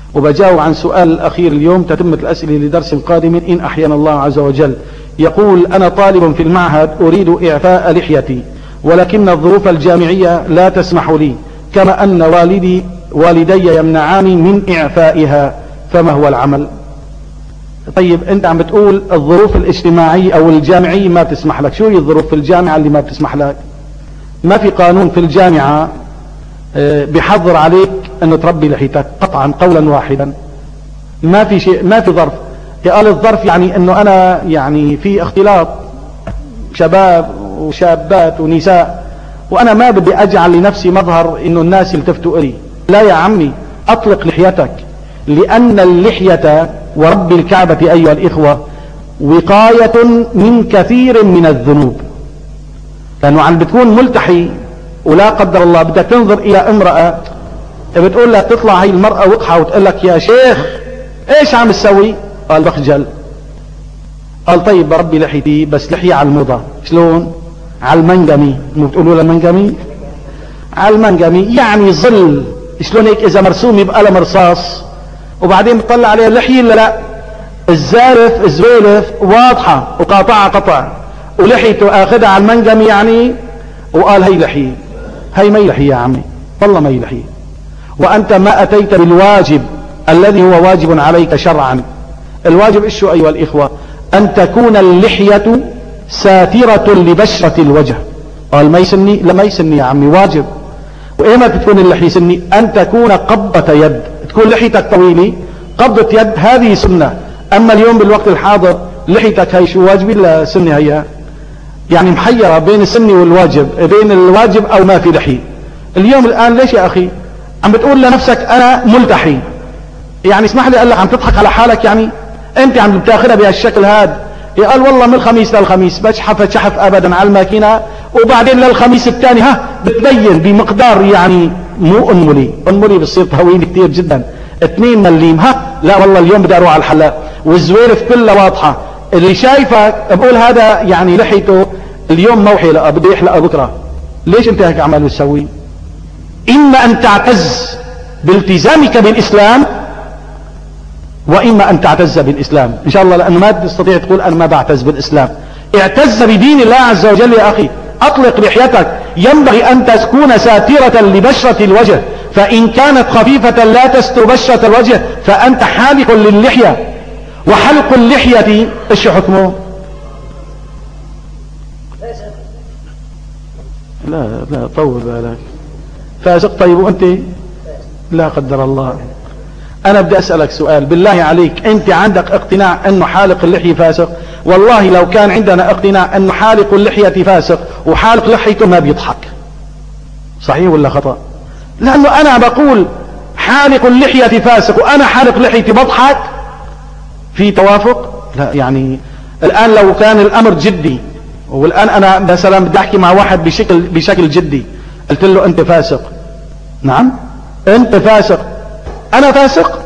وبجاوب عن سؤال الأخير اليوم تتمة الأسئلة لدرس قادم إن أحيانا الله عز وجل. يقول: أنا طالب في المعهد أريد إعفاء لحيتي، ولكن الظروف الجامعية لا تسمح لي، كما أن والدي يمنعاني من إعفائها، فما هو العمل؟ طيب أنت عم بتقول الظروف الاجتماعية أو الجامعية ما تسمح لك. شو هي الظروف في الجامعة اللي ما بتسمح لك؟ ما في قانون في الجامعة بيحظر عليك أنه تربي لحيتك قطعا قولا واحدا. ما في شيء، ما في ظرف. قال الظرف يعني أنه أنا يعني في اختلاط شباب وشابات ونساء، وأنا ما بدي أجعل لنفسي مظهر أنه الناس يلتفتوا إلي. لا يا عمي، أطلق لحيتك، لأن اللحية ورب الكعبة أيها الإخوة وقاية من كثير من الذنوب. لأنه عم بتكون ملتحي ولا قدر الله بدك تنظر إلى امرأة بتقول لك تطلع هاي المرأة وقحة وتقول لك: يا شيخ إيش عم تسوي؟ قال: بخجل. قال: طيب بربي لحيتي، بس لحية على الموضة. شلون؟ على المنجمي. مو بتقولوا له المنجمي؟ على المنجمي يعني ظل، شلون هيك إذا مرسوم بقلم رصاص وبعدين بتطلع عليه اللحية. لا، الزالف الزويلف واضحة وقاطعة قطع، ولحيته آخذها على المنجمي يعني، وقال هي لحية. هي ما هي لحية يا عمي، والله ما هي لحية. وأنت ما أتيت بالواجب الذي هو واجب عليك شرعا. الواجب إيش شو أيها الإخوة؟ أن تكون اللحية ساترة لبشرة الوجه. قال: ما يسني؟ لا ما يسني يا عمي، واجب. وإيما تكون اللحية سني؟ أن تكون قبضة يد، تكون لحيتك طويلة قبضة يد، هذه سنة. أما اليوم بالوقت الحاضر لحيتك هي شو واجب ولا سنة؟ هي يعني محيرة بين السنة والواجب، بين الواجب أو ما في لحية. اليوم الآن ليش يا أخي عم بتقول لنفسك أنا ملتحي؟ يعني اسمح لي، قال لك عم تضحك على حالك؟ يعني أنت عم بتاخذها بهالشكل هذا. قال: والله من الخميس للخميس بشحف شحف أبدا على الماكينة، وبعدين للخميس الثاني بتبين بمقدار يعني مو أنملي بتصير طويل كتير جدا 2 مليم. لا والله اليوم بدي أروح على الحلاق، والزويرف كلها واضحة. اللي شايفك بقول هذا يعني لحيته اليوم ما حلقة، بده يحلقها بكرة. ليش انت هيك عمال تسوي؟ إما أن تعتز بالتزامك بالإسلام، وإما أن تعتز بالإسلام إن شاء الله، لأنه ما تستطيع تقول أنا ما بعتز بالإسلام. اعتز بدين الله عز وجل يا أخي. أطلق لحيتك، ينبغي أن تكون ساترة لبشرة الوجه، فإن كانت خفيفة لا تستر بشرة الوجه فأنت حالق للحية. وحلق اللحية ايش حكمه؟ لا طول بالك، فاسق. طيب وانت؟ لا قدر الله. انا بدي اسألك سؤال بالله عليك، انت عندك اقتناع انه حالق اللحية فاسق؟ والله لو كان عندنا اقتناع انه حالق اللحية فاسق وحالق لحيته ما بيضحك، صحيح ولا خطأ؟ لانه انا بقول حالق اللحية فاسق وانا حالق لحيتي بضحك، في توافق؟ لا. يعني الآن لو كان الأمر جدي، والآن أنا مثلا بدي أحكي مع واحد بشكل جدي، قلت له أنت فاسق. نعم أنت فاسق، أنا فاسق؟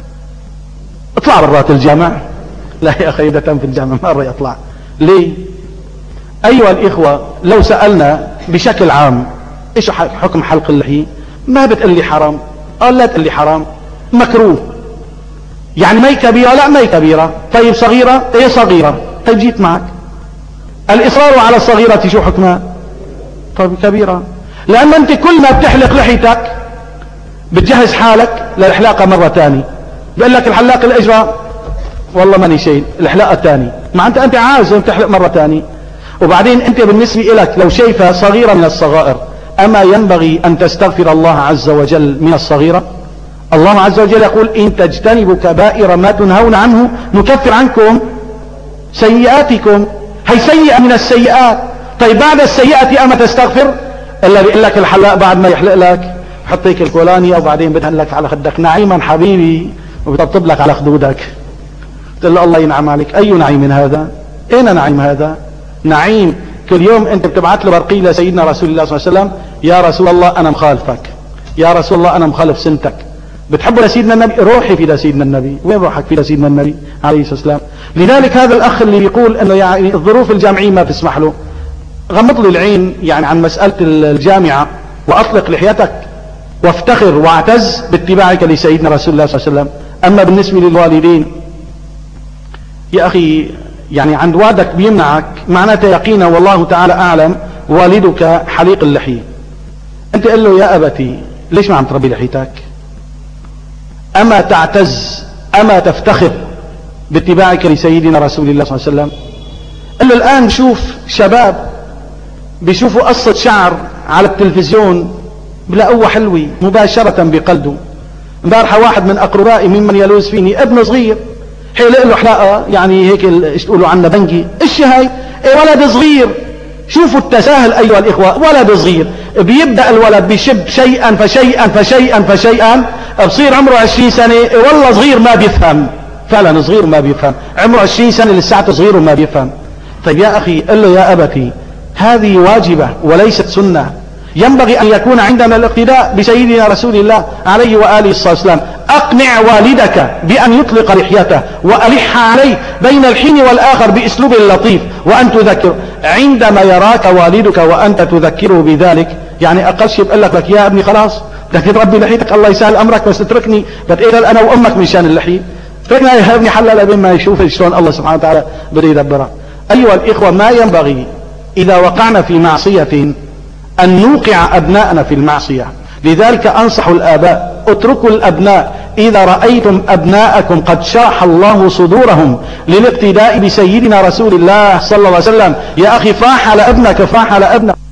اطلع برات الجامع. لا يا أخي إذا كان في الجامع مرة يطلع. ليه؟ أيها الإخوة لو سألنا بشكل عام إيش حكم حلق اللحية، ما بتقول لي حرام. قال لا تقول لي حرام، مكروه. يعني ما هي كبيرة؟ لا ما هي كبيرة. طيب صغيرة؟ ايه صغيرة. طيب جيت معك. الإصرار على الصغيرة شو حكمها؟ طيب كبيرة. لأن أنت كل ما بتحلق لحيتك بتجهز حالك للإحلاقة مرة تاني. بقول لك الحلاق الأجرى والله ماني شيء، الإحلاقة الثاني مع أنت عازم تحلق مرة تاني. وبعدين أنت بالنسبة لك لو شايفها صغيرة من الصغائر، أما ينبغي أن تستغفر الله عز وجل من الصغيرة؟ الله عز وجل يقول: إن تجتنبوا كبائر ما تنهون عنه نكفر عنكم سيئاتكم. هي سيئة من السيئات. طيب بعد السيئة أما تستغفر؟ إلا بيقول لك الحلاق بعد ما يحلق لك حطيك الكولانيا وبعدين بدهن لك على خدك نعيما حبيبي وبيطبطب لك على خدودك. قلت له الله ينعم عليك. أي نعيم هذا؟ أين نعيم هذا؟ نعيم كل يوم أنت بتبعت له برقية لسيدنا رسول الله صلى الله عليه وسلم: يا رسول الله أنا مخالفك، يا رسول الله أنا مخالف سنتك. بتحبوا لسيدنا النبي؟ روحي في لسيدنا النبي. وين روحك في لسيدنا النبي عليه الصلاة والسلام؟ لذلك هذا الأخ اللي بيقول أنه يعني الظروف الجامعية ما تسمح له، غمض لي العين يعني عن مسألة الجامعة وأطلق لحيتك. وافتخر واعتز باتباعك لسيدنا رسول الله صلى الله عليه وسلم. أما بالنسبة للوالدين يا أخي، يعني عند والدك بيمنعك معناته يقينا والله تعالى أعلم والدك حليق اللحية، أنت قل له يا أبتي ليش ما عم تربي لحيتك؟ أما تعتز أما تفتخر باتباعك لسيدنا رسول الله صلى الله عليه وسلم؟ قل له الآن بشوف شباب بيشوفوا قصة شعر على التلفزيون بلاقوها حلوة مباشرة بقلبه. امبارحة واحد من أقربائي ممن يلوز فيني ابن صغير حيلق له حلاقة يعني هيك ايش تقولوا عنا بنجي، ايش هاي؟ ايه ولد صغير، شوفوا التساهل أيها الإخوة، ولد صغير بيبدأ الولد بيشب شيئا فشيئا فشيئا فشيئا، بصير عمره 20 سنة والله صغير ما بيفهم، فعلا صغير ما بيفهم، عمره 20 سنة لساعته صغير وما بيفهم. طيب يا أخي قل له يا أبتي هذه واجبة وليست سنة، ينبغي أن يكون عندنا الاقتداء بسيدنا رسول الله عليه وآله الصلاة والسلام. أقنع والدك بأن يطلق لحيته وألح عليه بين الحين والآخر بأسلوب لطيف، وأن تذكر عندما يراك والدك وأنت تذكره بذلك، يعني أقل شيء بقول لك يا ابني خلاص بدك تربي لحيتك الله يسهل أمرك بس اتركني بتقتل أنا وأمك من شان اللحية، اتركنا يا ابني حلل بين ما يشوف شلون الله سبحانه وتعالى بده يدبرها. أيها الإخوة، ما ينبغي إذا وقعنا في معصية أن نوقع أبناءنا في المعصية، لذلك أنصح الآباء اتركوا الأبناء إذا رأيتم أبناءكم قد شرح الله صدورهم للاقتداء بسيدنا رسول الله صلى الله عليه وسلم، يا أخي فاح على ابنك، فاح على ابنك.